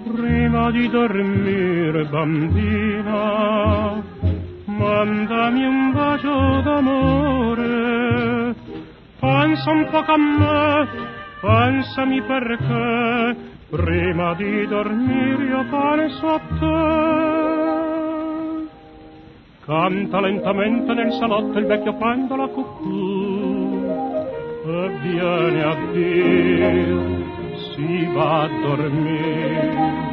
Prima di dormire, bambina, mandami un bacio d'amore. Pensa un po' a me, pensami perché, prima di dormire io penso a te. Canta lentamente nel salotto il vecchio pendolo a cucù e viene a dire si va a dormire.